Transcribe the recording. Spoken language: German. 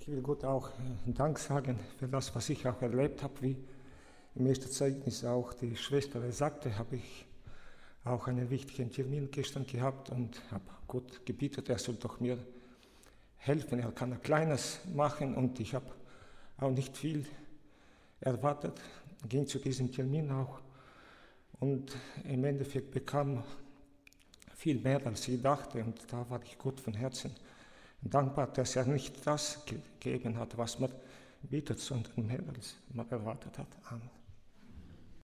Ich will Gott auch Dank sagen für das, was ich auch erlebt habe, wie im ersten Zeugnis auch die Schwester sagte, habe ich auch einen wichtigen Termin gestern gehabt und habe Gott gebeten, er soll doch mir helfen. Er kann ein Kleines machen und ich habe auch nicht viel erwartet, ging zu diesem Termin auch und im Endeffekt bekam viel mehr, als ich dachte, und da war ich Gott von Herzen dankbar, dass er nicht das gegeben hat, was man bietet, sondern mehr, als man erwartet hat. Amen.